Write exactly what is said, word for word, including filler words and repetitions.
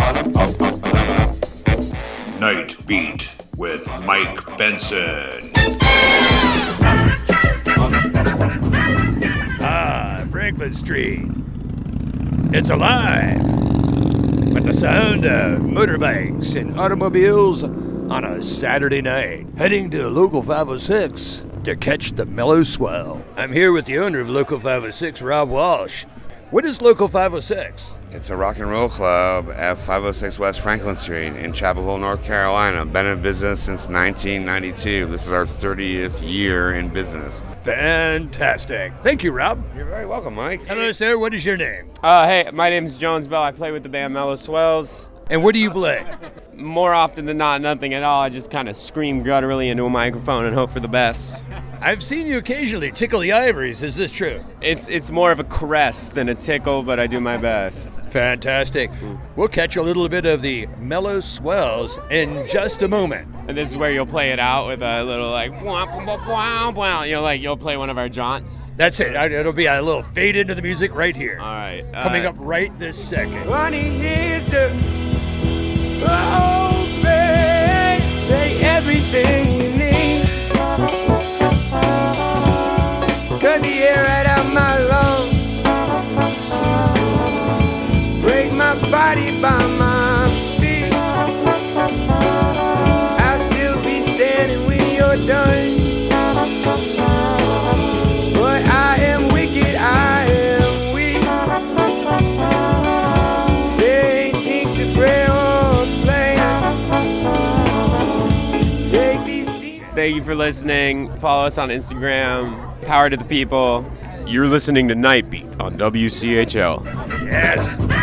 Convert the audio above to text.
Night Beat with Mike Benson. Ah, Franklin Street. It's alive with the sound of motorbikes and automobiles on a Saturday night. Heading to Local five oh six to catch the mellow swell. I'm here with the owner of Local five oh six, Rob Walsh. What is Local five oh six? It's a rock and roll club at five oh six West Franklin Street in Chapel Hill, North Carolina. Been in business since nineteen ninety-two. This is our thirtieth year in business. Fantastic. Thank you, Rob. You're very welcome, Mike. Hello, sir. What is your name? Uh, hey, my name's Jones Bell. I play with the band Mellow Swells. And what do you play? More often than not, nothing at all. I just kind of scream gutturally into a microphone and hope for the best. I've seen you occasionally tickle the ivories. Is this true? It's it's more of a caress than a tickle, but I do my best. Fantastic. We'll catch a little bit of the Mellow Swells in just a moment. And this is where you'll play it out with a little like, wah, wah, wah, wah. You know, like you'll play one of our jaunts. That's it. It'll be a little fade into the music right here. All right. Uh, Coming up right this second. Honey, here's the oh, babe, take everything you need. Cut the air right out my lungs. Break my body by my feet. I'll still be standing when you're done. But I am wicked, I am weak. There ain't things to pray or plan to take these deep. Thank you for listening. Follow us on Instagram. Power to the people. You're listening to Night Beat on W C H L. Yes.